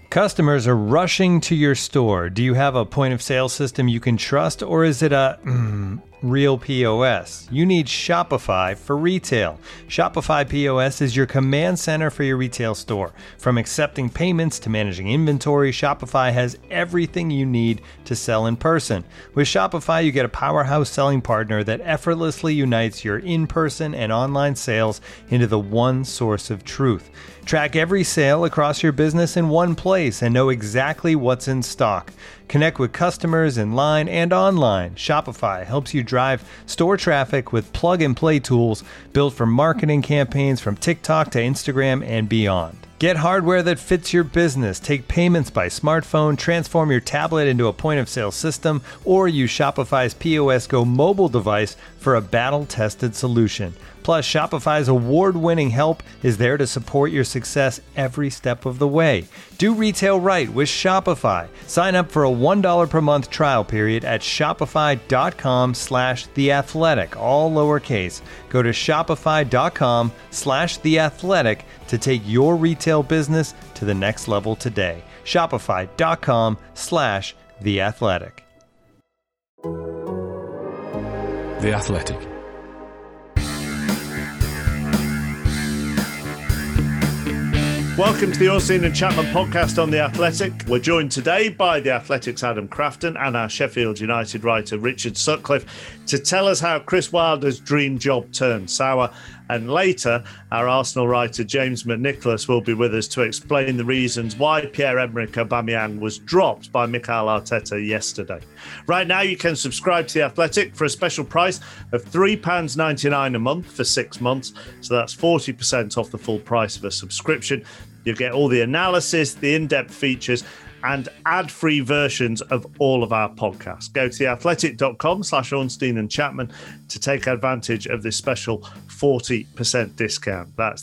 Customers are rushing to your store. Do you have a point of sale system you can trust, or is it a real POS? You need Shopify for retail. Shopify POS is your command center for your retail store. From accepting payments to managing inventory, Shopify has everything you need to sell in person. With Shopify, you get a powerhouse selling partner that effortlessly unites your in-person and online sales into the one source of truth. Track every sale across your business in one place and know exactly what's in stock. Connect with customers in line and online. Shopify helps you drive store traffic with plug-and-play tools built for marketing campaigns from TikTok to Instagram and beyond. Get hardware that fits your business. Take payments by smartphone, transform your tablet into a point-of-sale system, or use Shopify's POS Go mobile device for a battle-tested solution. Plus, Shopify's award-winning help is there to support your success every step of the way. Do retail right with Shopify. Sign up for a $1 per month trial period at shopify.com/theathletic, all lowercase. Go to shopify.com/theathletic to take your retail business to the next level today. Shopify.com/theathletic. The Athletic. Welcome to the Ornstein and Chapman podcast on The Athletic. We're joined today by The Athletic's Adam Crafton and our Sheffield United writer Richard Sutcliffe to tell us how Chris Wilder's dream job turned sour. And later, our Arsenal writer James McNicholas will be with us to explain the reasons why Pierre-Emerick Aubameyang was dropped by Mikel Arteta yesterday. Right now, you can subscribe to The Athletic for a special price of £3.99 a month for 6 months. So that's 40% off the full price of a subscription. You'll get all the analysis, the in-depth features, and ad-free versions of all of our podcasts. Go to theathletic.com/Ornstein and Chapman to take advantage of this special 40% discount. That's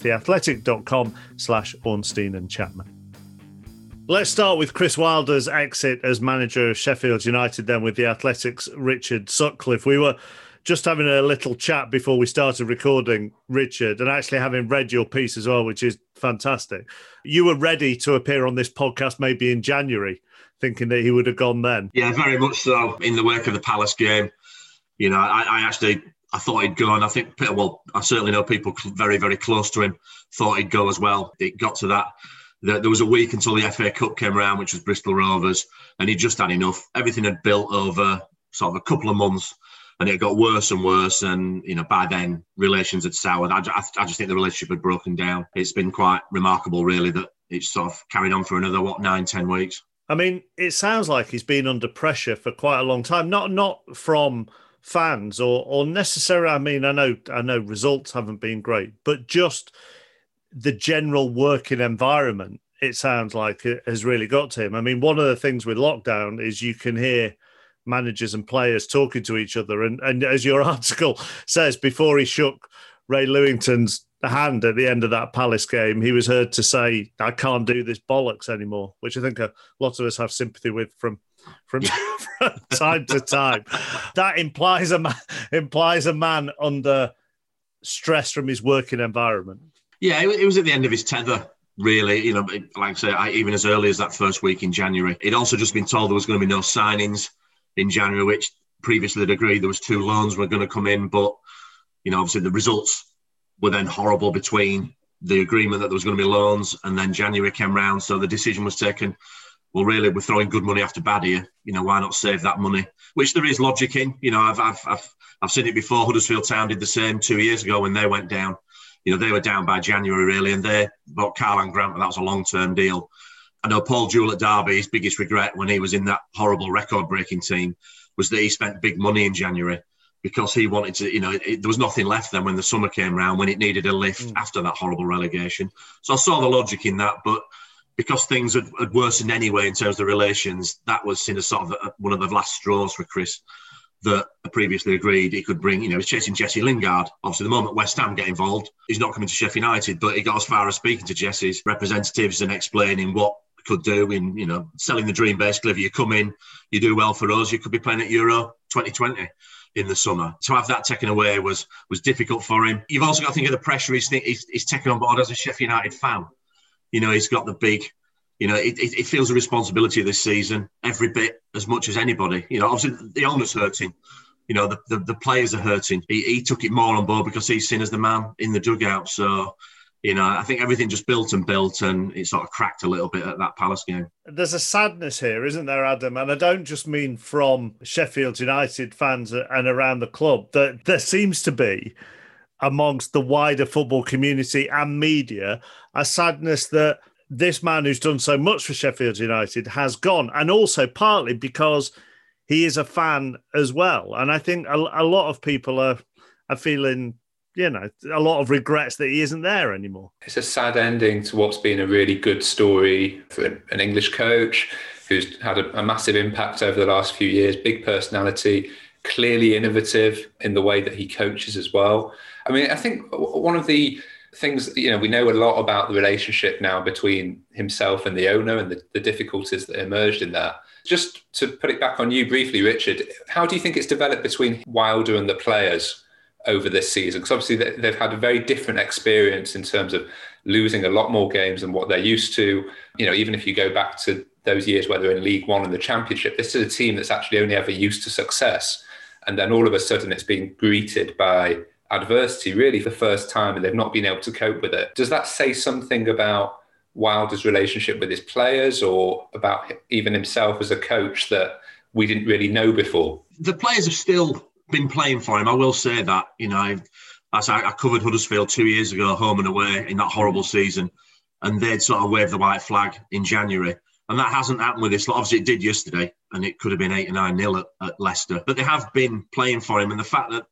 theathletic.com/Ornstein and Chapman. Let's start with Chris Wilder's exit as manager of Sheffield United, then with The Athletic's Richard Sutcliffe. We were just having a little chat before we started recording, Richard, and actually having read your piece as well, which is fantastic. You were ready to appear on this podcast maybe in January, thinking that he would have gone then. Yeah, very much so. In the wake of the Palace game, you know, I thought he'd go, and I think, well, I certainly know people very, very close to him thought he'd go as well. It got to that. There was a week until the FA Cup came around, which was Bristol Rovers, and he'd just had enough. Everything had built over sort of a couple of months, and it got worse and worse. And, you know, by then, relations had soured. I just think the relationship had broken down. It's been quite remarkable, really, that it's sort of carried on for another, 9-10 weeks. I mean, it sounds like he's been under pressure for quite a long time, not from fans or necessarily, I mean, I know results haven't been great, but just the general working environment, it sounds like it has really got to him. I mean, one of the things with lockdown is you can hear managers and players talking to each other. And as your article says, before he shook Ray Lewington's hand at the end of that Palace game, he was heard to say, "I can't do this bollocks anymore," which I think a lot of us have sympathy with from time to time. That implies a man under stress from his working environment. Yeah, it was at the end of his tether, really. You know, like I say, even as early as that first week in January. He'd also just been told there was going to be no signings in January, which previously they'd agreed there was 2 loans were going to come in. But, you know, obviously the results were then horrible between the agreement that there was going to be loans and then January came round. So the decision was taken, well, really, we're throwing good money after bad here. You know, why not save that money? Which there is logic in. You know, I've seen it before. Huddersfield Town did the same 2 years ago when they went down. You know, they were down by January, really, and they bought Karlan Grant, and that was a long-term deal. I know Paul Jewell at Derby, his biggest regret when he was in that horrible record-breaking team was that he spent big money in January because he wanted to, you know, there was nothing left then when the summer came round, when it needed a lift after that horrible relegation. So I saw the logic in that, but because things had worsened anyway in terms of the relations, that was seen as sort of one of the last straws for Chris that previously agreed he could bring. You know, he's chasing Jesse Lingard. Obviously, the moment West Ham get involved, he's not coming to Sheffield United, but he got as far as speaking to Jesse's representatives and explaining what could do in, you know, selling the dream basically. If you come in, you do well for us, you could be playing at Euro 2020 in the summer. To have that taken away was difficult for him. You've also got to think of the pressure he's taken on board as a Sheffield United fan. You know, he's got the big it feels a responsibility this season every bit as much as anybody. Obviously the owner's hurting. The players are hurting. He took it more on board because he's seen as the man in the dugout. So, I think everything just built, and it sort of cracked a little bit at that Palace game. There's a sadness here, isn't there, Adam? And I don't just mean from Sheffield United fans and around the club. That there seems to be, amongst the wider football community and media, a sadness that this man who's done so much for Sheffield United has gone. And also partly because he is a fan as well. And I think a lot of people are feeling, a lot of regrets that he isn't there anymore. It's a sad ending to what's been a really good story for an English coach who's had a massive impact over the last few years, big personality, clearly innovative in the way that he coaches as well. I mean, I think one of the things, we know a lot about the relationship now between himself and the owner and the difficulties that emerged in that. Just to put it back on you briefly, Richard, how do you think it's developed between Wilder and the players over this season? Because obviously they've had a very different experience in terms of losing a lot more games than what they're used to. Even if you go back to those years where they're in League One and the Championship, this is a team that's actually only ever used to success. And then all of a sudden it's being greeted by adversity really for the first time, and they've not been able to cope with it. Does that say something about Wilder's relationship with his players, or about even himself as a coach that we didn't really know before? The players have still been playing for him. I will say that. I covered Huddersfield 2 years ago, home and away, in that horrible season, and they'd sort of waved the white flag in January. And that hasn't happened with this. Obviously, it did yesterday, and it could have been 8 or 9-0 at Leicester. But they have been playing for him, and the fact that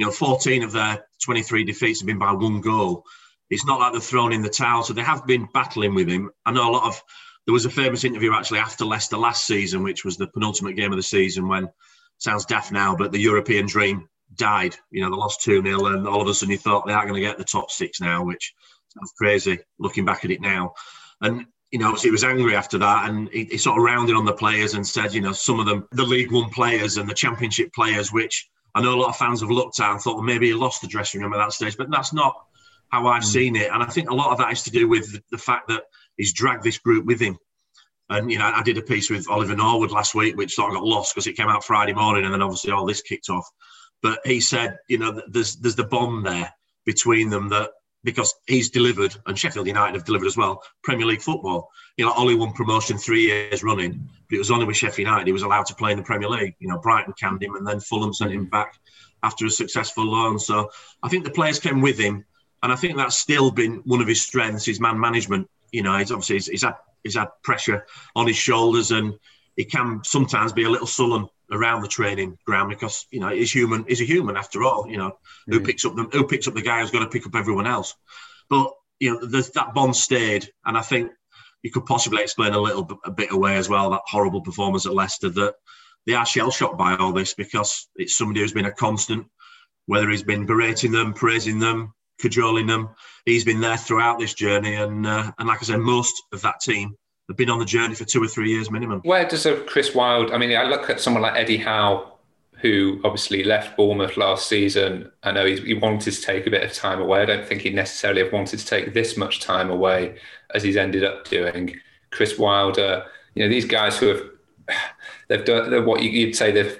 14 of their 23 defeats have been by 1 goal. It's not like they're thrown in the towel. So they have been battling with him. I know there was a famous interview actually after Leicester last season, which was the penultimate game of the season, when, sounds daft now, but the European dream died. They lost 2-0, and all of a sudden you thought they are going to get the top 6 now, which sounds crazy looking back at it now. And obviously he was angry after that, and he sort of rounded on the players and said, some of them, the League One players and the Championship players, which I know a lot of fans have looked at and thought, well, maybe he lost the dressing room at that stage, but that's not how I've seen it. And I think a lot of that is to do with the fact that he's dragged this group with him. And, I did a piece with Oliver Norwood last week, which sort of got lost because it came out Friday morning, and then obviously all this kicked off. But he said, there's the bond there between them, that because he's delivered, and Sheffield United have delivered as well, Premier League football. Ollie won promotion 3 years running, but it was only with Sheffield United he was allowed to play in the Premier League. Brighton canned him, and then Fulham sent him back after a successful loan. So I think the players came with him, and I think that's still been one of his strengths, his man management. He's had pressure on his shoulders, and he can sometimes be a little sullen around the training ground because he's human. He's a human after all. Who picks up the guy who's got to pick up everyone else? But that bond stayed, and I think you could possibly explain a bit away as well that horrible performance at Leicester, that they are shell shocked by all this because it's somebody who's been a constant. Whether he's been berating them, praising them, cajoling them, he's been there throughout this journey, and like I said, most of that team have been on the journey for 2 or 3 years minimum. Where does Chris Wilder, I look at someone like Eddie Howe, who obviously left Bournemouth last season. I know he wanted to take a bit of time away. I don't think he'd necessarily have wanted to take this much time away as he's ended up doing. Chris Wilder, these guys who they've done what you'd say they've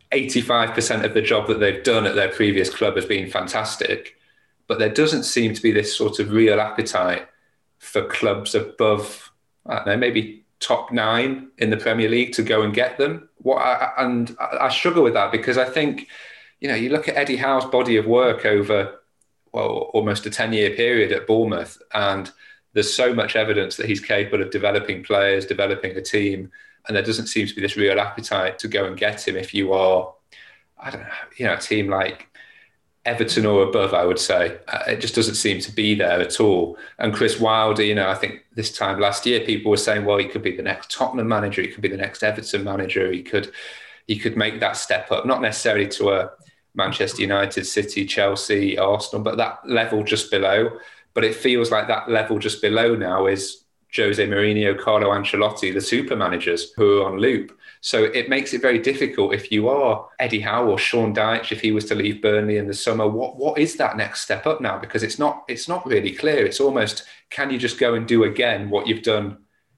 85% of the job that they've done at their previous club has been fantastic, but there doesn't seem to be this sort of real appetite for clubs above, I don't know, maybe top 9 in the Premier League to go and get them. And I struggle with that because I think, you look at Eddie Howe's body of work over, almost a 10-year period at Bournemouth, and there's so much evidence that he's capable of developing players, developing a team, and there doesn't seem to be this real appetite to go and get him if you are, I don't know, a team like Everton or above, I would say. It just doesn't seem to be there at all. And Chris Wilder, I think this time last year, people were saying, well, he could be the next Tottenham manager, he could be the next Everton manager, he could make that step up, not necessarily to a Manchester United, City, Chelsea, Arsenal, but that level just below. But it feels like that level just below now is Jose Mourinho, Carlo Ancelotti, the super managers who are on loop. So it makes it very difficult if you are Eddie Howe or Sean Dyche, if he was to leave Burnley in the summer, what is that next step up now? Because it's not really clear. It's almost, can you just go and do again what you've done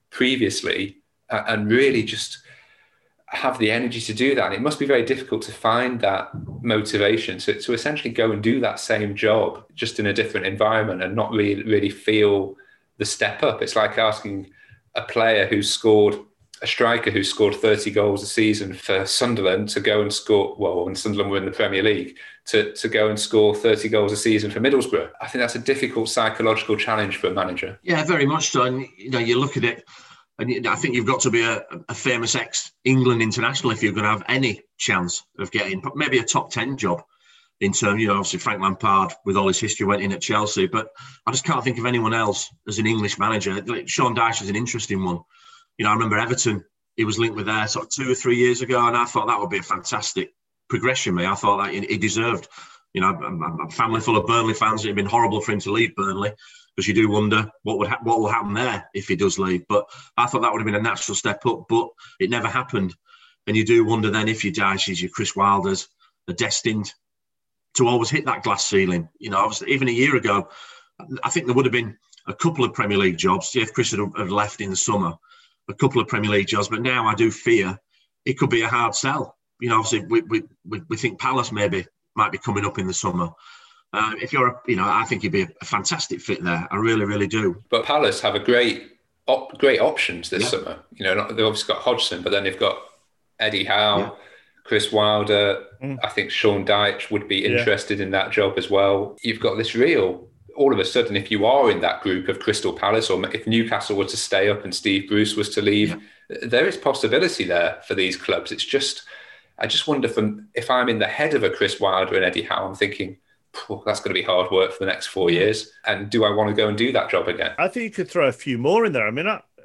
previously and really just have the energy to do that. And it must be very difficult to find that motivation to essentially go and do that same job just in a different environment and not really feel the step up. It's like asking a striker who scored 30 goals a season for Sunderland to go and score, well, when Sunderland were in the Premier League, to go and score 30 goals a season for Middlesbrough. I think that's a difficult psychological challenge for a manager. Yeah, very much so. And, you look at it, and I think you've got to be a famous ex-England international if you're going to have any chance of getting maybe a top 10 job in terms, obviously Frank Lampard, with all his history, went in at Chelsea. But I just can't think of anyone else as an English manager. Like Sean Dyche is an interesting one. I remember Everton, he was linked with there sort of 2 or 3 years ago, and I thought that would be a fantastic progression. I thought that he deserved. I'm a family full of Burnley fans. It'd been horrible for him to leave Burnley, because you do wonder what will happen there if he does leave. But I thought that would have been a natural step up, but it never happened. And you do wonder then if your Dyches, your Chris Wilders are destined to always hit that glass ceiling. Obviously, even a year ago, I think there would have been a couple of Premier League jobs if Chris had left in the summer. A couple of Premier League jobs, but now I do fear it could be a hard sell. Obviously we think Palace might be coming up in the summer. If you're, I think he'd be a fantastic fit there. I really, really do. But Palace have a great options this summer. They've obviously got Hodgson, but then they've got Eddie Howe, Chris Wilder. I think Sean Dyche would be interested in that job as well. You've got this all of a sudden, if you are in that group of Crystal Palace, or if Newcastle were to stay up and Steve Bruce was to leave, there is possibility there for these clubs. It's just, I just wonder if I'm in the head of a Chris Wilder and Eddie Howe, I'm thinking, that's going to be hard work for the next 4 years. And do I want to go and do that job again? I think you could throw a few more in there. I mean,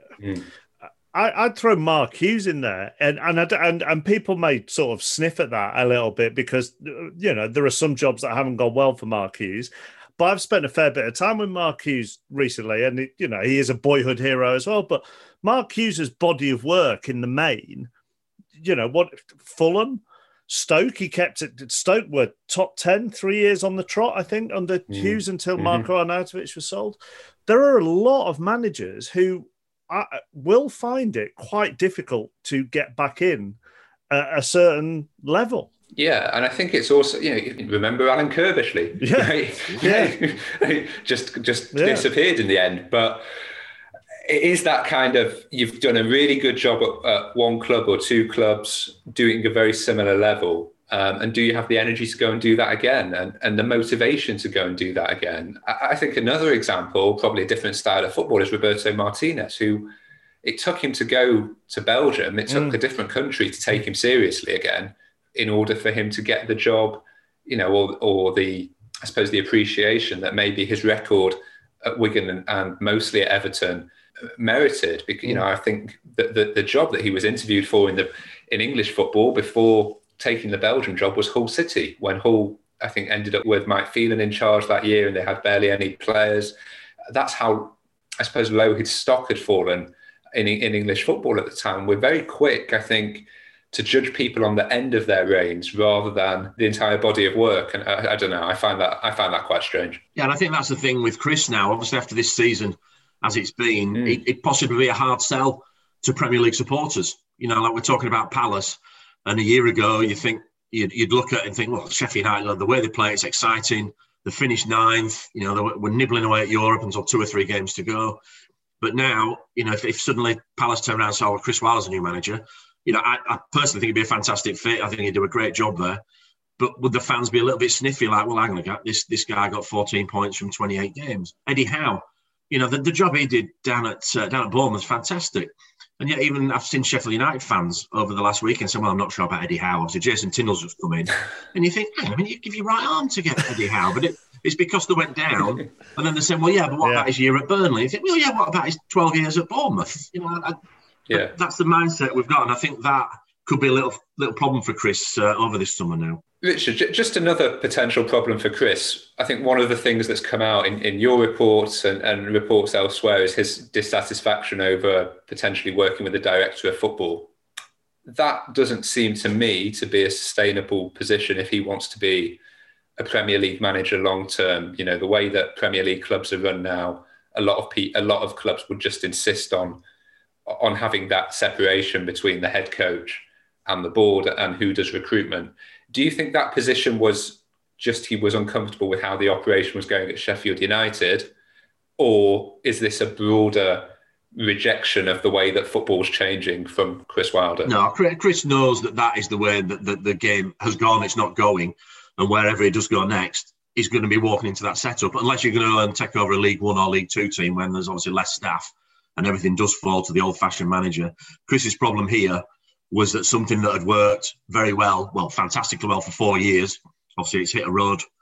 I'd throw Mark Hughes in there, and people may sort of sniff at that a little bit because, there are some jobs that haven't gone well for Mark Hughes. But I've spent a fair bit of time with Mark Hughes recently, and he is a boyhood hero as well. But Mark Hughes' body of work in the main, Fulham, Stoke, he kept it. Stoke were top 10 3 years on the trot, I think, under Hughes until Marko Arnautovic was sold. There are a lot of managers who will find it quite difficult to get back in at a certain level. Yeah, and I think it's also, remember Alan Kirbishley? just disappeared in the end. But it is that kind of, you've done a really good job at one club or two clubs doing a very similar level. And do you have the energy to go and do that again? And the motivation to go and do that again? I think another example, probably a different style of football, is Roberto Martinez, who it took him to go to Belgium. It took a different country to take him seriously again, in order for him to get the job, or the appreciation that maybe his record at Wigan and mostly at Everton merited. Because I think that the job that he was interviewed for in English football before taking the Belgian job was Hull City, when Hull, I think, ended up with Mike Phelan in charge that year, and they had barely any players. That's how, low his stock had fallen in English football at the time. We're very quick, I think, to judge people on the end of their reigns rather than the entire body of work. And I don't know, I find that quite strange. Yeah, and I think that's the thing with Chris now. Obviously, after this season, as it's been, it'd possibly be a hard sell to Premier League supporters. Like we're talking about Palace, and a year ago, you'd look at it and think, well, Sheffield United, the way they play, it's exciting. They finished 9th. They were nibbling away at Europe until 2 or 3 games to go. But now, if suddenly Palace turn around and say, Chris Wilder's a new manager, I personally think it'd be a fantastic fit. I think he'd do a great job there. But would the fans be a little bit sniffy, like, well, hang on, this guy got 14 points from 28 games? Eddie Howe, the job he did down at Bournemouth was fantastic. And yet even I've seen Sheffield United fans over the last weekend say, well, I'm not sure about Eddie Howe. Obviously, Jason Tindall's just come in. And you think, you give your right arm to get Eddie Howe. But it's because they went down. And then they said, well, yeah, but what about his year at Burnley? You think, well, yeah, what about his 12 years at Bournemouth? That's the mindset we've got. And I think that could be a little problem for Chris over this summer now. Richard, just another potential problem for Chris. I think one of the things that's come out in your reports and reports elsewhere is his dissatisfaction over potentially working with the director of football. That doesn't seem to me to be a sustainable position if he wants to be a Premier League manager long term. The way that Premier League clubs are run now, a lot of clubs would just insist on on having that separation between the head coach and the board and who does recruitment. Do you think that position was just he was uncomfortable with how the operation was going at Sheffield United, or is this a broader rejection of the way that football's changing from Chris Wilder? No, Chris knows that is the way that the game has gone. It's not going, and wherever it does go next, he's going to be walking into that setup. Unless you're going to go and take over a League One or League Two team when there's obviously less staff and everything does fall to the old-fashioned manager. Chris's problem here was that something that had worked very well, fantastically well for 4 years. Obviously, it's hit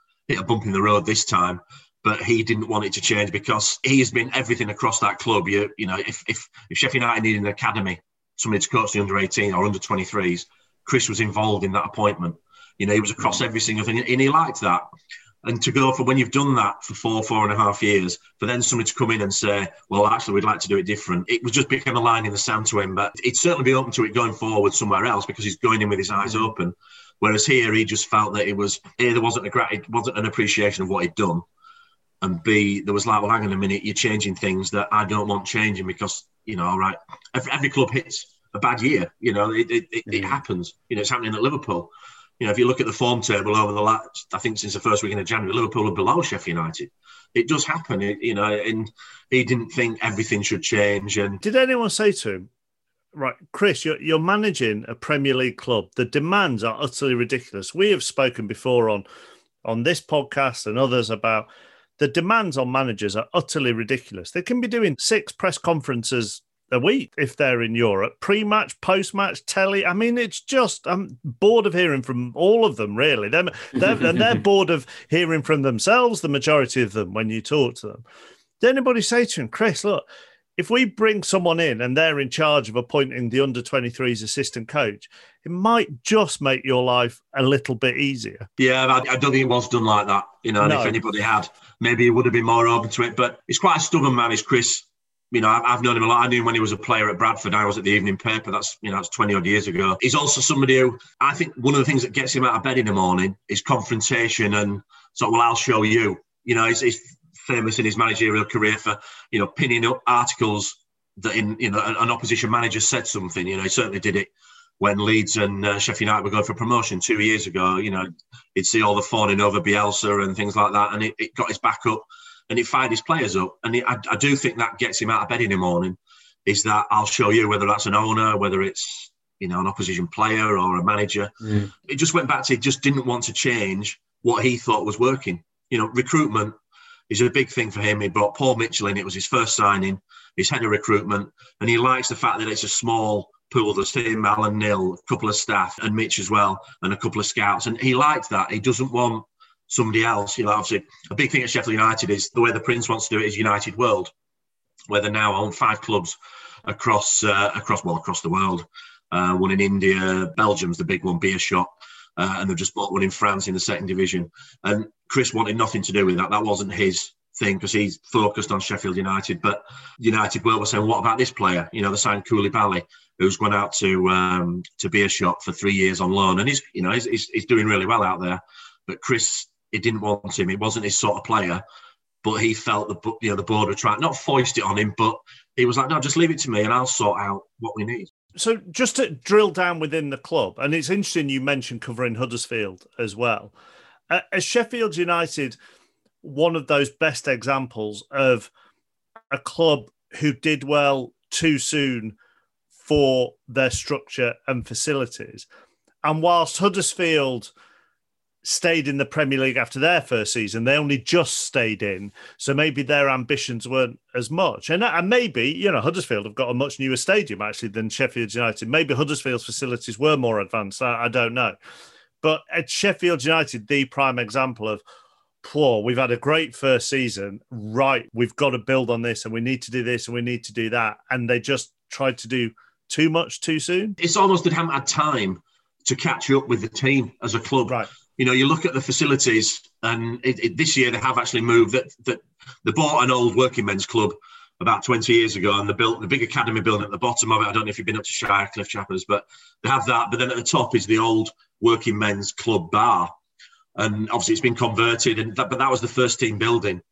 a bump in the road this time. But he didn't want it to change because he has been everything across that club. You know, if Sheffield United needed an academy, somebody to coach the under-18 or under-23s, Chris was involved in that appointment. You know, he was across every single thing, and he liked that. And to go for when you've done that for 4.5 years, for then somebody to come in and say, well, actually, we'd like to do it different. It was just become a line in the sand to him. But he'd certainly be open to it going forward somewhere else because he's going in with his eyes open. Whereas here, he just felt that it was, A, there wasn't an appreciation of what he'd done. And B, there was like, well, hang on a minute, you're changing things that I don't want changing because, you know, all right, every club hits a bad year. You know, it happens. You know, it's happening at Liverpool. You know, if you look at the form table over the last, I think since the first weekend of January, Liverpool are below Sheffield United. It does happen, you know, and he didn't think everything should change. And did anyone say to him, right, Chris, you're managing a Premier League club. The demands are utterly ridiculous. We have spoken before on this podcast and others about the demands on managers are utterly ridiculous. They can be doing 6 press conferences a week if they're in Europe, pre-match, post-match, telly. I mean, it's just, I'm bored of hearing from all of them, really. And they're bored of hearing from themselves, the majority of them, when you talk to them. Did anybody say to him, Chris, look, if we bring someone in and they're in charge of appointing the under-23s assistant coach, it might just make your life a little bit easier. Yeah, I don't think it was done like that. You know, and if anybody had, maybe he would have been more open to it. But he's quite a stubborn man, is Chris. You know, I've known him a lot. I knew him when he was a player at Bradford. I was at the evening paper. That's 20-odd years ago. He's also somebody who, I think one of the things that gets him out of bed in the morning is confrontation and sort of, well, I'll show you. You know, he's famous in his managerial career for, you know, pinning up articles that an opposition manager said something. You know, he certainly did it when Leeds and Sheffield United were going for promotion 2 years ago. You know, he'd see all the fawning over Bielsa and things like that, and it got his back up and it fired his players up. And I do think that gets him out of bed in the morning, is that I'll show you, whether that's an owner, whether it's, you know, an opposition player or a manager. It just went back to, he just didn't want to change what he thought was working. You know, recruitment is a big thing for him. He brought Paul Mitchell in. It was his first signing. He's head of recruitment. And he likes the fact that it's a small pool. There's him, Alan Nill, a couple of staff, and Mitch as well, and a couple of scouts. And he liked that. He doesn't want somebody else. You know, obviously, a big thing at Sheffield United is the way the Prince wants to do it is United World, where they now own 5 clubs across the world. One in India, Belgium's the big one, Beerschot. And they've just bought one in France in the 2nd division. And Chris wanted nothing to do with that. That wasn't his thing because he's focused on Sheffield United. But United World was saying, what about this player? You know, they signed Koulibaly, who's gone out to Beerschot for 3 years on loan. And he's doing really well out there. But Chris, he didn't want him. He wasn't his sort of player. But he felt the board were trying, not foist it on him, but he was like, no, just leave it to me and I'll sort out what we need. So just to drill down within the club, and it's interesting you mentioned covering Huddersfield as well. As Sheffield United, one of those best examples of a club who did well too soon for their structure and facilities. And whilst Huddersfield stayed in the Premier League after their first season, they only just stayed in, so maybe their ambitions weren't as much. And maybe, you know, Huddersfield have got a much newer stadium actually than Sheffield United. Maybe Huddersfield's facilities were more advanced. I don't know. But at Sheffield United, the prime example of, we've had a great first season, right, we've got to build on this and we need to do this and we need to do that. And they just tried to do too much too soon. It's almost they haven't had time to catch up with the team as a club. Right. You know, you look at the facilities, and this year they have actually moved. That they bought an old working men's club about 20 years ago, and they built the big academy building at the bottom of it. I don't know if you've been up to Shire, Cliff Chappers, but they have that. But then at the top is the old working men's club bar, and obviously it's been converted. But that was the first team building,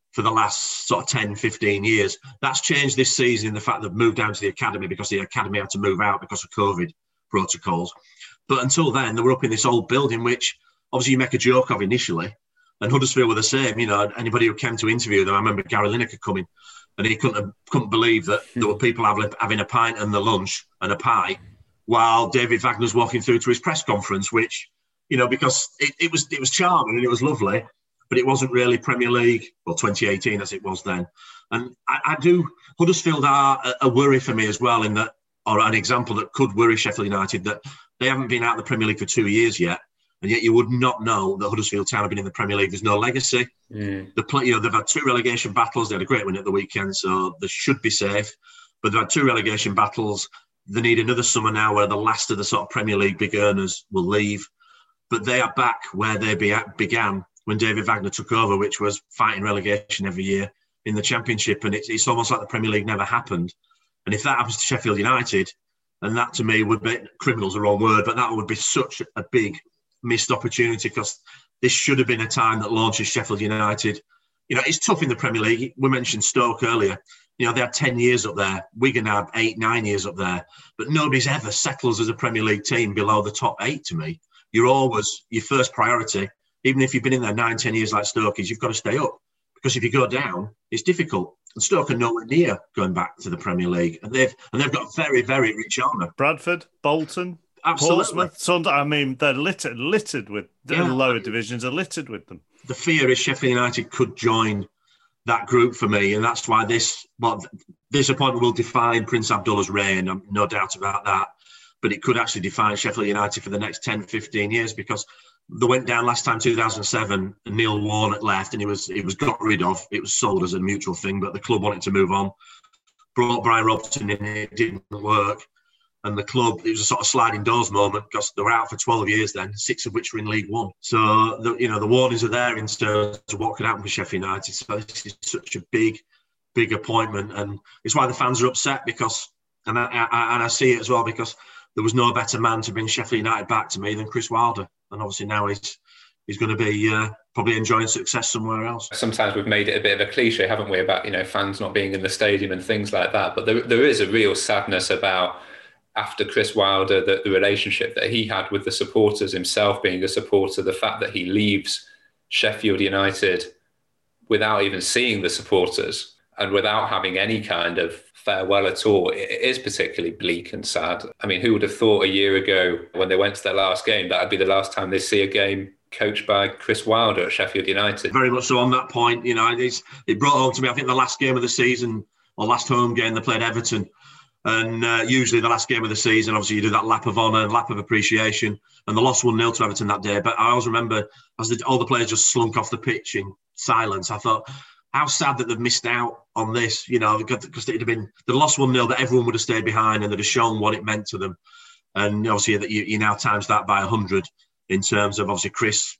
for the last sort of 10, 15 years. That's changed this season in the fact they've moved down to the academy because the academy had to move out because of COVID protocols. But until then, they were up in this old building, which obviously you make a joke of initially. And Huddersfield were the same. You know, anybody who came to interview them, I remember Gary Lineker coming, and he couldn't believe that there were people having a pint and the lunch and a pie while David Wagner's walking through to his press conference, which, you know, because it was charming and it was lovely, but it wasn't really Premier League, well, 2018 as it was then. And Huddersfield are a worry for me as well, in that, or an example that could worry Sheffield United, that they haven't been out of the Premier League for 2 years yet. And yet you would not know that Huddersfield Town have been in the Premier League. There's no legacy. They've had 2 relegation battles. They had a great win at the weekend, so they should be safe. But they've had 2 relegation battles. They need another summer now where the last of the sort of Premier League big earners will leave. But they are back where they began when David Wagner took over, which was fighting relegation every year in the Championship. And it's almost like the Premier League never happened. And if that happens to Sheffield United, and that to me would be, criminal's the wrong word, but that would be such a big missed opportunity, because this should have been a time that launches Sheffield United. You know, it's tough in the Premier League. We mentioned Stoke earlier. You know, they had 10 years up there. Wigan had 8, 9 years up there. But nobody's ever settles as a Premier League team below the top 8 to me. You're always, your first priority, even if you've been in there 9, 10 years like Stoke is, you've got to stay up. Because if you go down, it's difficult. And Stoke are nowhere near going back to the Premier League. And they've got very, very rich owner. Bradford, Bolton, Portsmouth, Sunderland. I mean, they're littered with the lower divisions are littered with them. The fear is Sheffield United could join that group for me, and that's why this appointment will define Prince Abdullah's reign. I'm no doubt about that. But it could actually define Sheffield United for the next 10, 15 years, because they went down last time, 2007, and Neil Warnock left, and he was got rid of. It was sold as a mutual thing, but the club wanted to move on. Brought Brian Robson in, it didn't work. And the club, it was a sort of sliding doors moment, because they were out for 12 years then, 6 of which were in League One. So, the warnings are there in terms of what could happen for Sheffield United. So this is such a big appointment. And it's why the fans are upset, because, and I see it as well, because there was no better man to bring Sheffield United back to me than Chris Wilder. And obviously now he's going to be probably enjoying success somewhere else. Sometimes we've made it a bit of a cliche, haven't we, about, fans not being in the stadium and things like that. But there is a real sadness about, after Chris Wilder, the relationship that he had with the supporters, himself being a supporter, the fact that he leaves Sheffield United without even seeing the supporters and without having any kind of farewell at all, it is particularly bleak and sad. I mean, who would have thought a year ago, when they went to their last game, that would be the last time they see a game coached by Chris Wilder at Sheffield United? Very much so on that point. It brought home to me, I think, the last game of the season, or last home game, they played Everton. And usually the last game of the season, obviously you do that lap of honour and lap of appreciation. And they lost 1-0 to Everton that day. But I always remember, as all the players just slunk off the pitch in silence, I thought, how sad that they've missed out on this, because they'd lost 1-0, that everyone would have stayed behind and they'd have shown what it meant to them. And obviously that you now times that by 100 in terms of, obviously, Chris,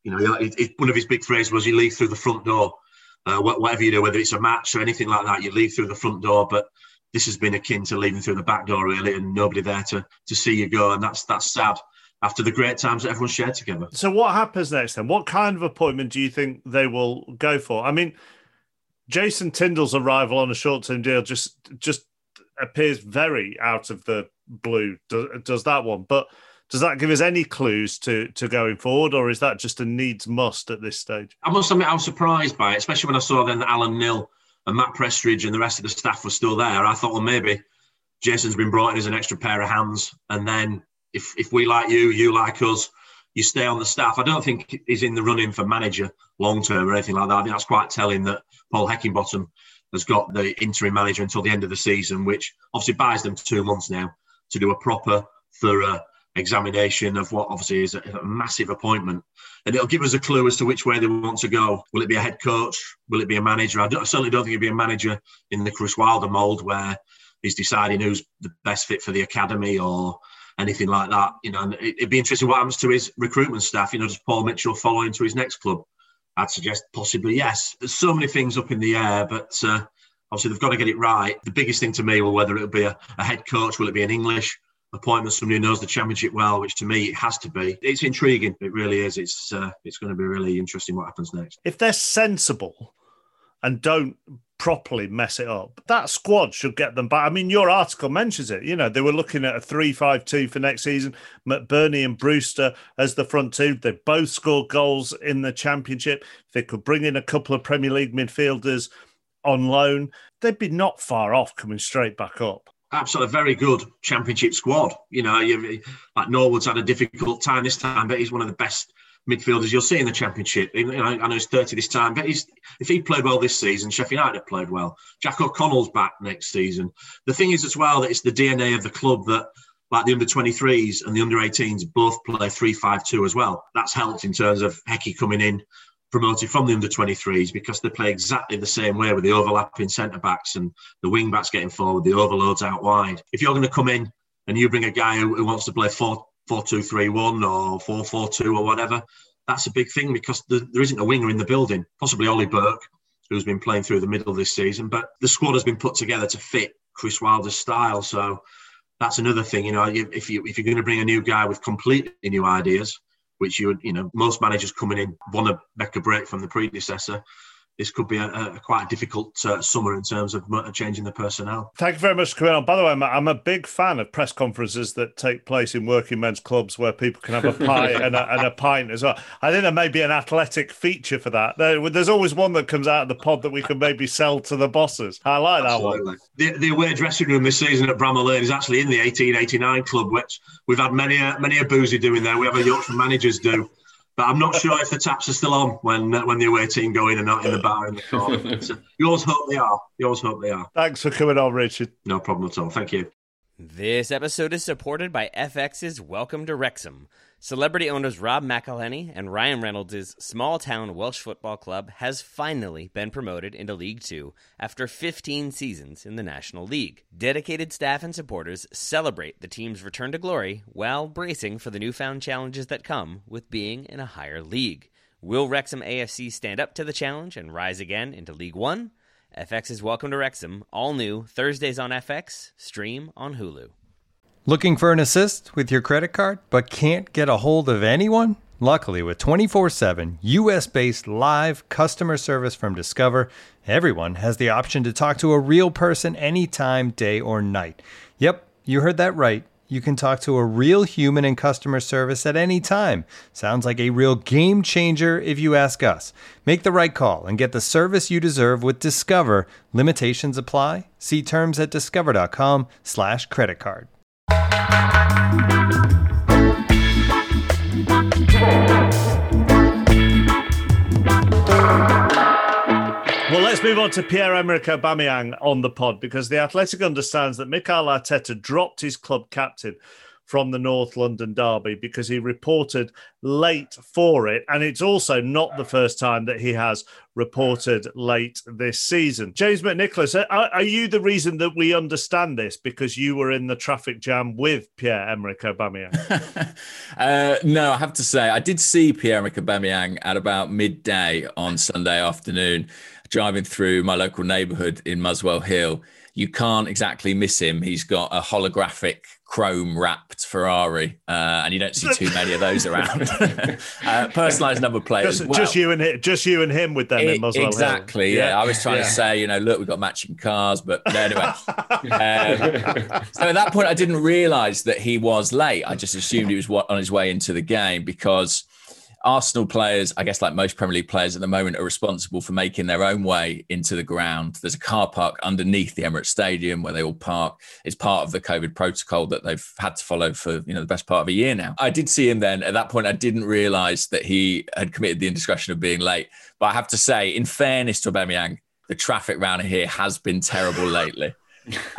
one of his big phrases was, you leave through the front door. Whatever you do, whether it's a match or anything like that, you leave through the front door. But this has been akin to leaving through the back door, really, and nobody there to see you go. And that's sad after the great times that everyone shared together. So what happens next then? What kind of appointment do you think they will go for? I mean, Jason Tyndall's arrival on a short-term deal just appears very out of the blue, does that one. But does that give us any clues to going forward, or is that just a needs must at this stage? I must admit, I was surprised by it, especially when I saw then that Alan Knill and Matt Prestridge and the rest of the staff were still there. I thought, well, maybe Jason's been brought in as an extra pair of hands. And then if we like you like us, you stay on the staff. I don't think he's in the running for manager long-term or anything like that. I think that's quite telling that Paul Heckingbottom has got the interim manager until the end of the season, which obviously buys them 2 months now to do a proper, thorough examination of what obviously is a massive appointment. And it'll give us a clue as to which way they want to go. Will it be a head coach? Will it be a manager? I certainly don't think it'll be a manager in the Chris Wilder mould, where he's deciding who's the best fit for the academy or anything like that. And it'd be interesting what happens to his recruitment staff. Does Paul Mitchell follow him to his next club? I'd suggest possibly yes. There's so many things up in the air, but obviously they've got to get it right. The biggest thing to me will whether it'll be a head coach, will it be an English appointment, somebody who knows the Championship well, which to me it has to be. It's intriguing. It really is. It's going to be really interesting what happens next. If they're sensible and don't properly mess it up, that squad should get them back. I mean, your article mentions it. You know, they were looking at a 3-5-2 for next season. McBurney and Brewster as the front two. They both scored goals in the Championship. If they could bring in a couple of Premier League midfielders on loan, they'd be not far off coming straight back up. Absolutely, very good Championship squad. You know, like Norwood's had a difficult time this time, but he's one of the best midfielders you'll see in the Championship. You know, I know he's 30 this time, but if he played well this season, Sheffield United have played well. Jack O'Connell's back next season. The thing is as well that it's the DNA of the club that, like the under-23s and the under-18s, both play 3-5-2 as well. That's helped in terms of Hecky coming in, promoted from the under-23s, because they play exactly the same way with the overlapping centre-backs and the wing-backs getting forward, the overloads out wide. If you're going to come in and you bring a guy who wants to play 4-2-3-1 or 4-4-2 or whatever, that's a big thing, because there isn't a winger in the building. Possibly Ollie Burke, who's been playing through the middle this season, but the squad has been put together to fit Chris Wilder's style. So that's another thing. You know, if you're going to bring a new guy with completely new ideas, which most managers coming in want to make a break from the predecessor, this could be a quite a difficult summer in terms of changing the personnel. Thank you very much for coming on. By the way, I'm a big fan of press conferences that take place in working men's clubs where people can have a pie and a pint as well. I think there may be an athletic feature for that. There's always one that comes out of the pod that we can maybe sell to the bosses. I like that one. The away dressing room this season at Bramall Lane is actually in the 1889 club, which we've had many a boozy doing there. We have a Yorkshire managers do. But I'm not sure if the taps are still on when the away team go in and not in the bar in the corner. So you always hope they are. Thanks for coming on, Richard. No problem at all. Thank you. This episode is supported by FX's Welcome to Wrexham. Celebrity owners Rob McElhenney and Ryan Reynolds' small-town Welsh football club has finally been promoted into League Two after 15 seasons in the National League. Dedicated staff and supporters celebrate the team's return to glory while bracing for the newfound challenges that come with being in a higher league. Will Wrexham AFC stand up to the challenge and rise again into League One? FX's Welcome to Wrexham, all new, Thursdays on FX, stream on Hulu. Looking for an assist with your credit card, but can't get a hold of anyone? Luckily, with 24/7 US-based live customer service from Discover, everyone has the option to talk to a real person anytime, day or night. Yep, you heard that right. You can talk to a real human in customer service at any time. Sounds like a real game changer if you ask us. Make the right call and get the service you deserve with Discover. Limitations apply. See terms at discover.com/creditcard. Well, let's move on to Pierre-Emerick Aubameyang on the pod, because The Athletic understands that Mikel Arteta dropped his club captain from the North London derby because he reported late for it. And it's also not the first time that he has reported late this season. James McNicholas, are you the reason that we understand this because you were in the traffic jam with Pierre-Emerick Aubameyang? No, I have to say, I did see Pierre-Emerick Aubameyang at about midday on Sunday afternoon, driving through my local neighbourhood in Muswell Hill. You can't exactly miss him. He's got a holographic chrome-wrapped Ferrari, and you don't see too many of those around. Personalised number players. Just you and him with them in Muswell exactly, Hill. Yeah. I was trying to say, look, we've got matching cars, but anyway. So at that point, I didn't realise that he was late. I just assumed he was on his way into the game, because Arsenal players, I guess like most Premier League players at the moment, are responsible for making their own way into the ground. There's a car park underneath the Emirates Stadium where they all park. It's part of the COVID protocol that they've had to follow for the best part of a year now. I did see him then. At that point, I didn't realise that he had committed the indiscretion of being late. But I have to say, in fairness to Aubameyang, the traffic around here has been terrible lately. So,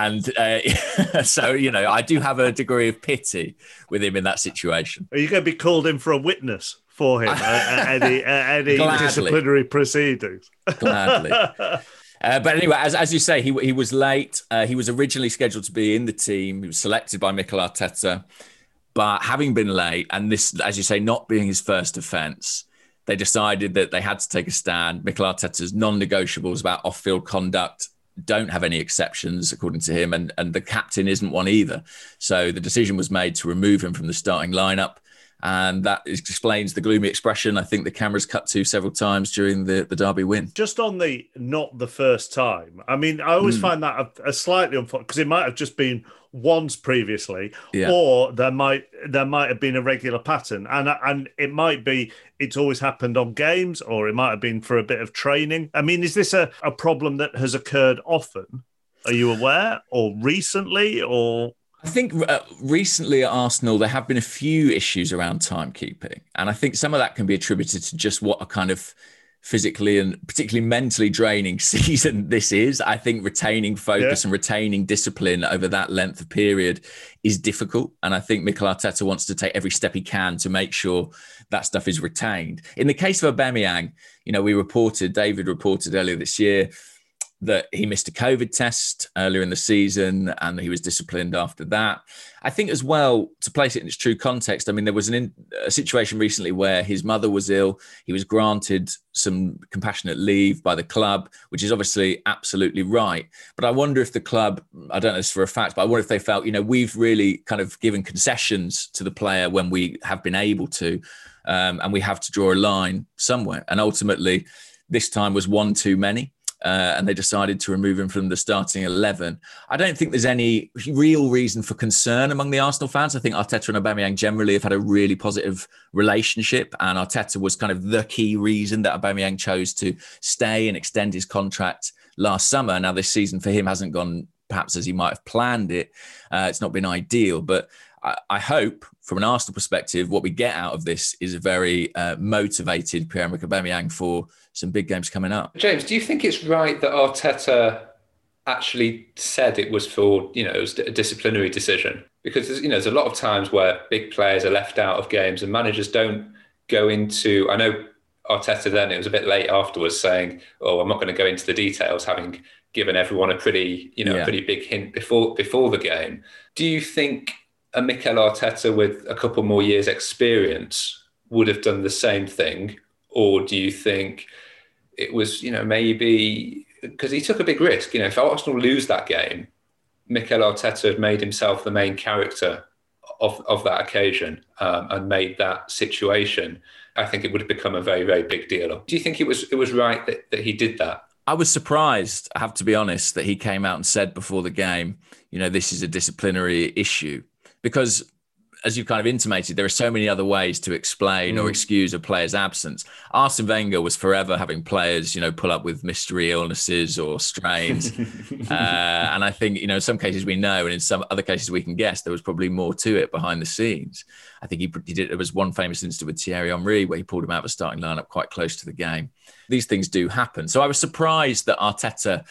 I do have a degree of pity with him in that situation. Are you going to be called in for a witness for him at any disciplinary proceedings? Gladly. But anyway, as you say, he was late. He was originally scheduled to be in the team. He was selected by Mikel Arteta. But having been late, and this, as you say, not being his first offence, they decided that they had to take a stand. Mikel Arteta's non-negotiables about off-field conduct don't have any exceptions, according to him, and the captain isn't one either. So the decision was made to remove him from the starting lineup. And that explains the gloomy expression I think the cameras cut to several times during the Derby win. Just on the not the first time, I mean, I always find that a slightly unfortunate, because it might have just been once previously, or there might have been a regular pattern, and it might be it's always happened on games, or it might have been for a bit of training. I mean, is this a problem that has occurred often? Are you aware, or recently, or? I think recently at Arsenal, there have been a few issues around timekeeping. And I think some of that can be attributed to just what a kind of physically and particularly mentally draining season this is. I think retaining focus and retaining discipline over that length of period is difficult. And I think Mikel Arteta wants to take every step he can to make sure that stuff is retained. In the case of Aubameyang, David reported earlier this year that he missed a COVID test earlier in the season and he was disciplined after that. I think as well, to place it in its true context, I mean, there was a situation recently where his mother was ill. He was granted some compassionate leave by the club, which is obviously absolutely right. But I wonder if the club, I don't know this for a fact, but I wonder if they felt, we've really kind of given concessions to the player when we have been able to, and we have to draw a line somewhere. And ultimately, this time was one too many. And they decided to remove him from the starting 11. I don't think there's any real reason for concern among the Arsenal fans. I think Arteta and Aubameyang generally have had a really positive relationship, and Arteta was kind of the key reason that Aubameyang chose to stay and extend his contract last summer. Now, this season for him hasn't gone perhaps as he might have planned it. It's not been ideal, but I hope from an Arsenal perspective, what we get out of this is a very motivated Pierre-Emerick Aubameyang for some big games coming up. James, do you think it's right that Arteta actually said it was for, it was a disciplinary decision? Because, there's a lot of times where big players are left out of games and managers don't go into, I know Arteta then, it was a bit late afterwards saying, I'm not going to go into the details, having given everyone a pretty big hint before the game. Do you think a Mikel Arteta with a couple more years experience would have done the same thing? Or do you think it was, maybe because he took a big risk, if Arsenal lose that game, Mikel Arteta had made himself the main character of that occasion and made that situation, I think it would have become a very, very big deal. Do you think it was right that he did that? I was surprised, I have to be honest, that he came out and said before the game, this is a disciplinary issue. Because, as you've kind of intimated, there are so many other ways to explain or excuse a player's absence. Arsene Wenger was forever having players, pull up with mystery illnesses or strains. And I think, in some cases we know, and in some other cases we can guess, there was probably more to it behind the scenes. I think he did. There was one famous incident with Thierry Henry where he pulled him out of the starting lineup quite close to the game. These things do happen. So I was surprised that Arteta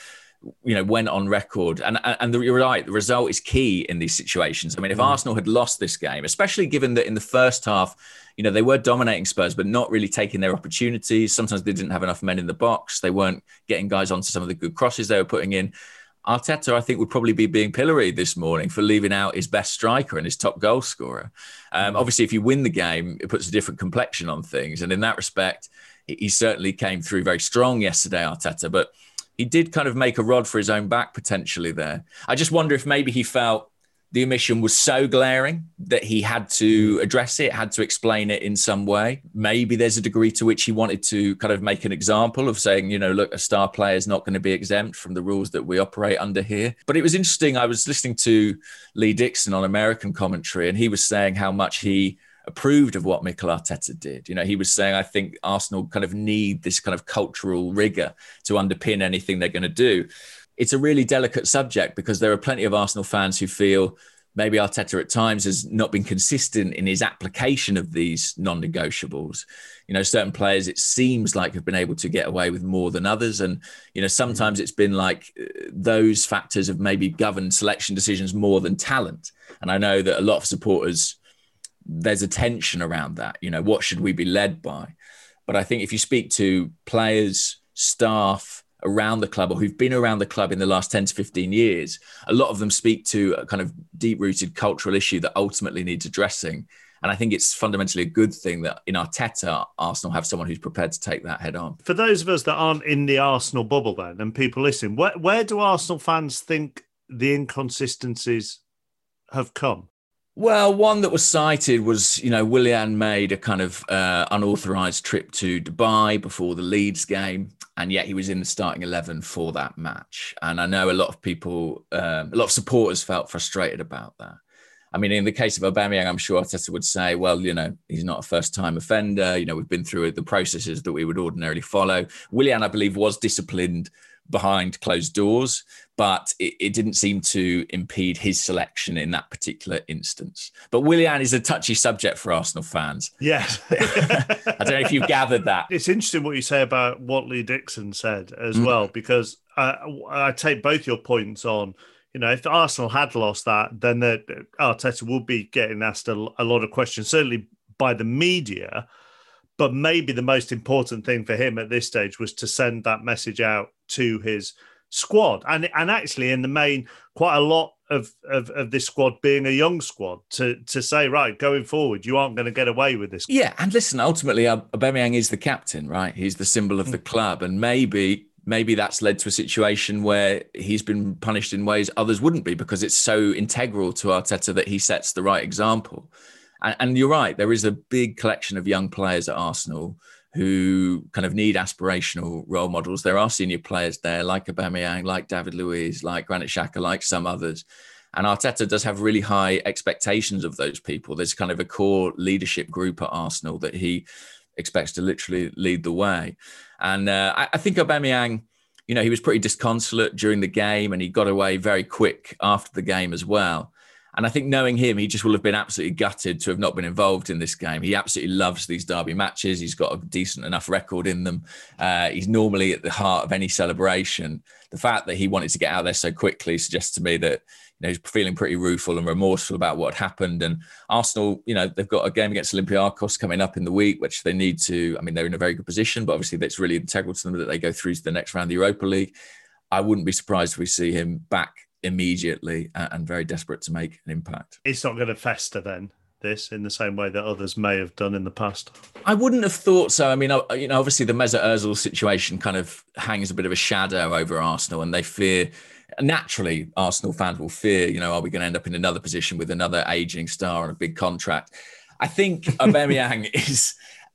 went on record. And you're right, the result is key in these situations. I mean, if Arsenal had lost this game, especially given that in the first half, they were dominating Spurs, but not really taking their opportunities. Sometimes they didn't have enough men in the box. They weren't getting guys onto some of the good crosses they were putting in. Arteta, I think, would probably be being pilloried this morning for leaving out his best striker and his top goal scorer. Obviously, if you win the game, it puts a different complexion on things. And in that respect, he certainly came through very strong yesterday, Arteta. But he did kind of make a rod for his own back potentially there. I just wonder if maybe he felt the omission was so glaring that he had to address it, had to explain it in some way. Maybe there's a degree to which he wanted to kind of make an example of saying, look, a star player is not going to be exempt from the rules that we operate under here. But it was interesting. I was listening to Lee Dixon on American commentary, and he was saying how much he approved of what Mikel Arteta did. He was saying, I think Arsenal kind of need this kind of cultural rigor to underpin anything they're going to do. It's a really delicate subject because there are plenty of Arsenal fans who feel maybe Arteta at times has not been consistent in his application of these non-negotiables. Certain players, it seems like, have been able to get away with more than others. And, sometimes it's been like those factors have maybe governed selection decisions more than talent. And I know that a lot of supporters, there's a tension around that. What should we be led by? But I think if you speak to players, staff around the club, or who've been around the club in the last 10 to 15 years, a lot of them speak to a kind of deep-rooted cultural issue that ultimately needs addressing. And I think it's fundamentally a good thing that in Arteta, Arsenal have someone who's prepared to take that head on. For those of us that aren't in the Arsenal bubble then, and people listening, where do Arsenal fans think the inconsistencies have come? Well, one that was cited was, Willian made a kind of unauthorized trip to Dubai before the Leeds game, and yet he was in the starting 11 for that match. And I know a lot of people, a lot of supporters felt frustrated about that. I mean, in the case of Aubameyang, I'm sure Arteta would say, well, he's not a first-time offender. We've been through the processes that we would ordinarily follow. Willian, I believe, was disciplined behind closed doors, but it didn't seem to impede his selection in that particular instance. But Willian is a touchy subject for Arsenal fans. Yes. I don't know if you've gathered that. It's interesting what you say about what Lee Dixon said as well, because I take both your points on, if Arsenal had lost that, then Arteta would be getting asked a lot of questions, certainly by the media. But maybe the most important thing for him at this stage was to send that message out to his squad. And actually, in the main, quite a lot of this squad being a young squad to say, right, going forward, you aren't going to get away with this. Yeah, and listen, ultimately, Aubameyang is the captain, right? He's the symbol of the club. And maybe that's led to a situation where he's been punished in ways others wouldn't be, because it's so integral to Arteta that he sets the right example. And you're right, there is a big collection of young players at Arsenal who kind of need aspirational role models. There are senior players there like Aubameyang, like David Luiz, like Granit Xhaka, like some others. And Arteta does have really high expectations of those people. There's kind of a core leadership group at Arsenal that he expects to literally lead the way. And I think Aubameyang, he was pretty disconsolate during the game, and he got away very quick after the game as well. And I think knowing him, he just will have been absolutely gutted to have not been involved in this game. He absolutely loves these derby matches. He's got a decent enough record in them. He's normally at the heart of any celebration. The fact that he wanted to get out there so quickly suggests to me that he's feeling pretty rueful and remorseful about what happened. And Arsenal, they've got a game against Olympiacos coming up in the week, which they need to, they're in a very good position, but obviously that's really integral to them that they go through to the next round of the Europa League. I wouldn't be surprised if we see him back immediately and very desperate to make an impact. It's not going to fester then, this, in the same way that others may have done in the past? I wouldn't have thought so. Obviously the Mesut Ozil situation kind of hangs a bit of a shadow over Arsenal, and they fear, naturally, Arsenal fans will fear, are we going to end up in another position with another aging star on a big contract? I think Aubameyang is,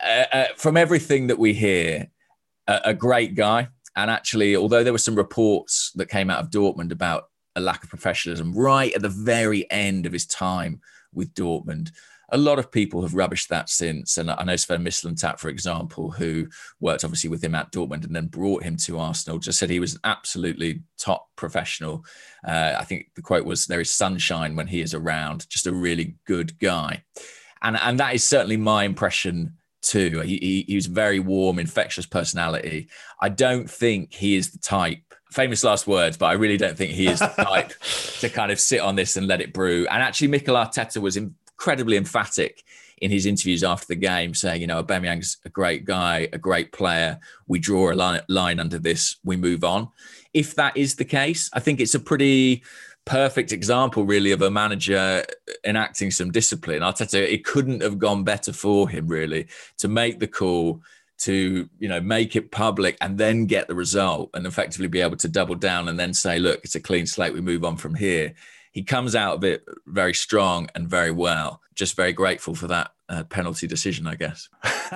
from everything that we hear, a great guy. And actually, although there were some reports that came out of Dortmund about a lack of professionalism right at the very end of his time with Dortmund, a lot of people have rubbished that since. And I know Sven Mislintat, for example, who worked obviously with him at Dortmund and then brought him to Arsenal, just said he was an absolutely top professional. I think the quote was, "There is sunshine when he is around, just a really good guy." And that is certainly my impression too. He was a very warm, infectious personality. I don't think he is the type, famous last words, but I really don't think he is the type to kind of sit on this and let it brew. And actually, Mikel Arteta was incredibly emphatic in his interviews after the game, saying, Aubameyang's a great guy, a great player. We draw a line under this, we move on. If that is the case, I think it's a pretty perfect example, really, of a manager enacting some discipline. Arteta, it couldn't have gone better for him, really, to make the call, to make it public and then get the result and effectively be able to double down and then say, look, it's a clean slate, we move on from here. He comes out of it very strong and very well. Just very grateful for that penalty decision, I guess.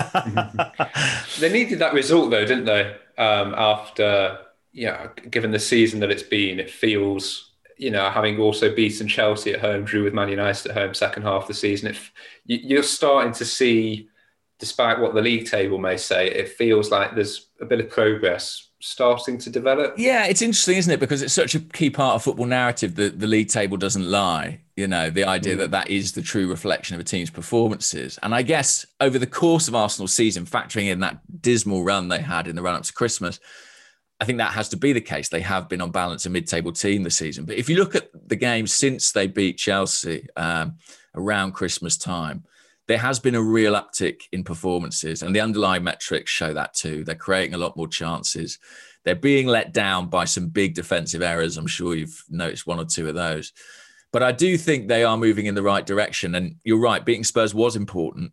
They needed that result though, didn't they? After, given the season that it's been, it feels, having also beaten Chelsea at home, drew with Man United at home second half of the season, you're starting to see, despite what the league table may say, it feels like there's a bit of progress starting to develop. Yeah, it's interesting, isn't it? Because it's such a key part of football narrative that the league table doesn't lie. The idea that is the true reflection of a team's performances. And I guess over the course of Arsenal's season, factoring in that dismal run they had in the run-up to Christmas, I think that has to be the case. They have been on balance a mid-table team this season. But if you look at the games since they beat Chelsea around Christmas time, there has been a real uptick in performances, and the underlying metrics show that too. They're creating a lot more chances. They're being let down by some big defensive errors. I'm sure you've noticed one or two of those. But I do think they are moving in the right direction. And you're right, beating Spurs was important.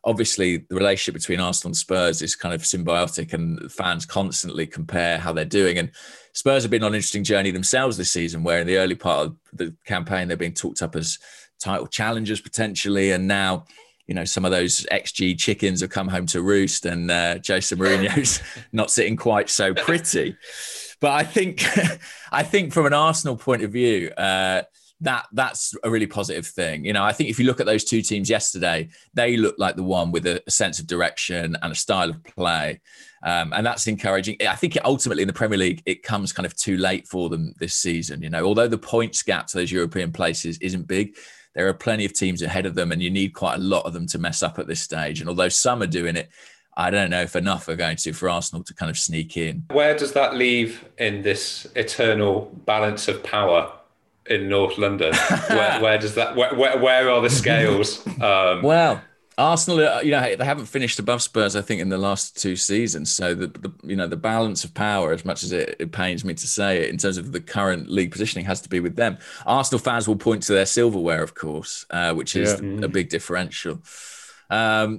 obviously the relationship between Arsenal and Spurs is kind of symbiotic, and fans constantly compare how they're doing. And Spurs have been on an interesting journey themselves this season, where in the early part of the campaign, they're being talked up as title challengers potentially. And now, some of those XG chickens have come home to roost, and Jose Mourinho's not sitting quite so pretty. But I think from an Arsenal point of view, that's a really positive thing. I think if you look at those two teams yesterday, they look like the one with a sense of direction and a style of play. And that's encouraging. I think ultimately in the Premier League, it comes kind of too late for them this season. Although the points gap to those European places isn't big, there are plenty of teams ahead of them, and you need quite a lot of them to mess up at this stage. And although some are doing it, I don't know if enough are going to for Arsenal to kind of sneak in. Where does that leave in this eternal balance of power in North London? Where does that? Where are the scales? Well, Arsenal, they haven't finished above Spurs, I think, in the last two seasons. So the balance of power, as much as it pains me to say it, in terms of the current league positioning, has to be with them. Arsenal fans will point to their silverware, of course, which is a big differential. I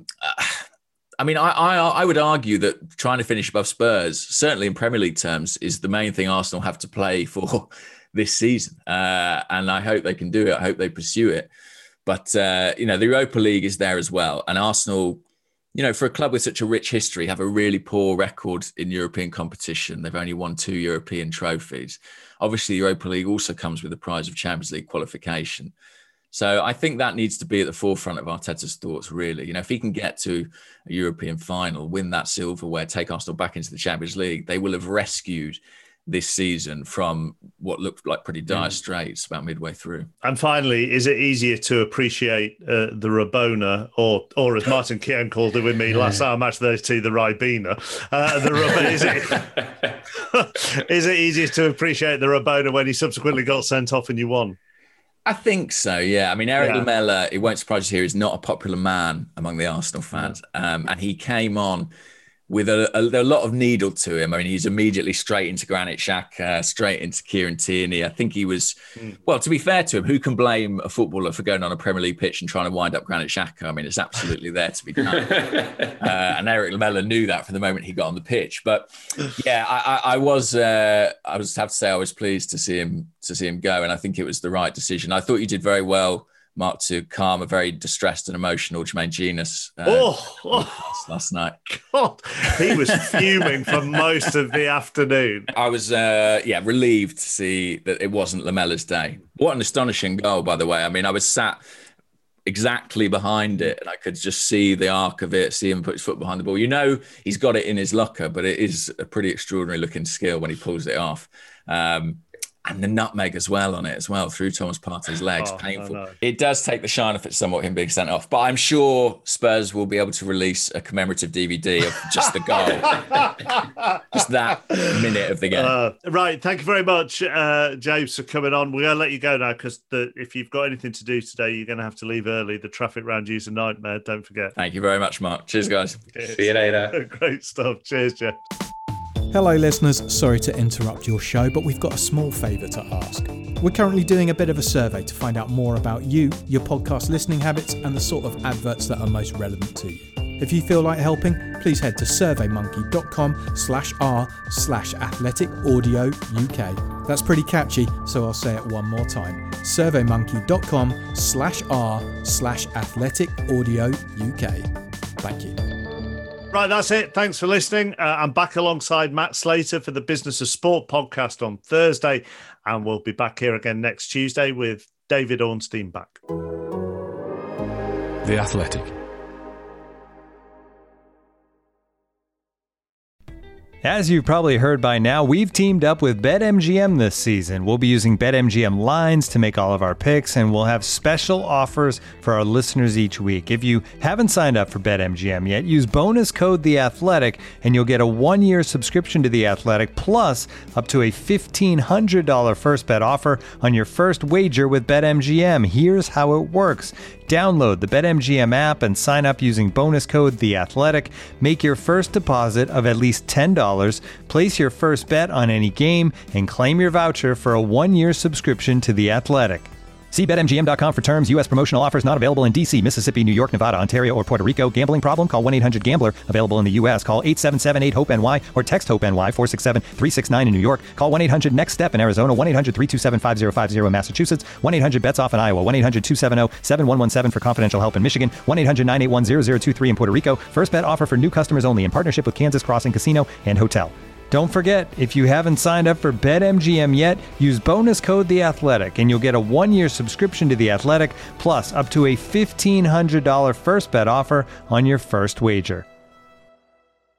would argue that trying to finish above Spurs, certainly in Premier League terms, is the main thing Arsenal have to play for this season. And I hope they can do it. I hope they pursue it. But, the Europa League is there as well. And Arsenal, for a club with such a rich history, have a really poor record in European competition. They've only won 2 European trophies. Obviously, the Europa League also comes with the prize of Champions League qualification. So I think that needs to be at the forefront of Arteta's thoughts, really. If he can get to a European final, win that silverware, take Arsenal back into the Champions League, they will have rescued this season from what looked like pretty dire straits about midway through. And finally, is it easier to appreciate the Rabona, or as Martin Keown called it with me last time I matched those two, the Ribena? Is it easier to appreciate the Rabona when he subsequently got sent off and you won? I think so, yeah. I mean, Eric Lamela, it won't surprise you here, is not a popular man among the Arsenal fans. And he came on with a lot of needle to him. I mean, he's immediately straight into Granit Xhaka, straight into Kieran Tierney. I think he was, well, to be fair to him, who can blame a footballer for going on a Premier League pitch and trying to wind up Granit Xhaka? I mean, it's absolutely there to be done. And Eric Lamela knew that from the moment he got on the pitch. But yeah, I was have to say I was pleased to see him go, and I think it was the right decision. I thought you did very well, Mark, to calm a very distressed and emotional Jermaine Genius last night. God, he was fuming for most of the afternoon. I was, relieved to see that it wasn't Lamela's day. What an astonishing goal, by the way. I mean, I was sat exactly behind it, and I could just see the arc of it, see him put his foot behind the ball. He's got it in his locker, but it is a pretty extraordinary looking skill when he pulls it off. And the nutmeg as well on it through Thomas Partey's legs. Painful. It does take the shine off it somewhat, him being sent off. But I'm sure Spurs will be able to release a commemorative DVD of just the goal. Just that minute of the game. Right. Thank you very much, James, for coming on. We're going to let you go now because if you've got anything to do today, you're going to have to leave early. The traffic round you's a nightmare. Don't forget. Thank you very much, Mark. Cheers, guys. Cheers. See you later. Great stuff. Cheers, James. Hello listeners, sorry to interrupt your show, but we've got a small favour to ask. We're currently doing a bit of a survey to find out more about you, your podcast listening habits, and the sort of adverts that are most relevant to you. If you feel like helping, please head to surveymonkey.com/r/athleticaudio UK. That's pretty catchy, so I'll say it one more time. surveymonkey.com/r/athleticaudio UK. Thank you. Right, that's it. Thanks for listening. I'm back alongside Matt Slater for the Business of Sport podcast on Thursday, and we'll be back here again next Tuesday with David Ornstein back. The Athletic. As you've probably heard by now, we've teamed up with BetMGM this season. We'll be using BetMGM lines to make all of our picks, and we'll have special offers for our listeners each week. If you haven't signed up for BetMGM yet, use bonus code The Athletic, and you'll get a 1-year subscription to The Athletic, plus up to a $1,500 first bet offer on your first wager with BetMGM. Here's how it works. Download the BetMGM app and sign up using bonus code The Athletic. Make your first deposit of at least $10. Place your first bet on any game and claim your voucher for a 1-year subscription to The Athletic. See BetMGM.com for terms. U.S. promotional offers not available in D.C., Mississippi, New York, Nevada, Ontario, or Puerto Rico. Gambling problem? Call 1-800-GAMBLER. Available in the U.S. Call 877-8-HOPE-NY or text HOPE-NY 467-369 in New York. Call 1-800-NEXT-STEP in Arizona. 1-800-327-5050 in Massachusetts. 1-800-BETS-OFF in Iowa. 1-800-270-7117 for confidential help in Michigan. 1-800-981-0023 in Puerto Rico. First bet offer for new customers only in partnership with Kansas Crossing Casino and Hotel. Don't forget, if you haven't signed up for BetMGM yet, use bonus code The Athletic, and you'll get a 1-year subscription to The Athletic, plus up to a $1,500 first bet offer on your first wager.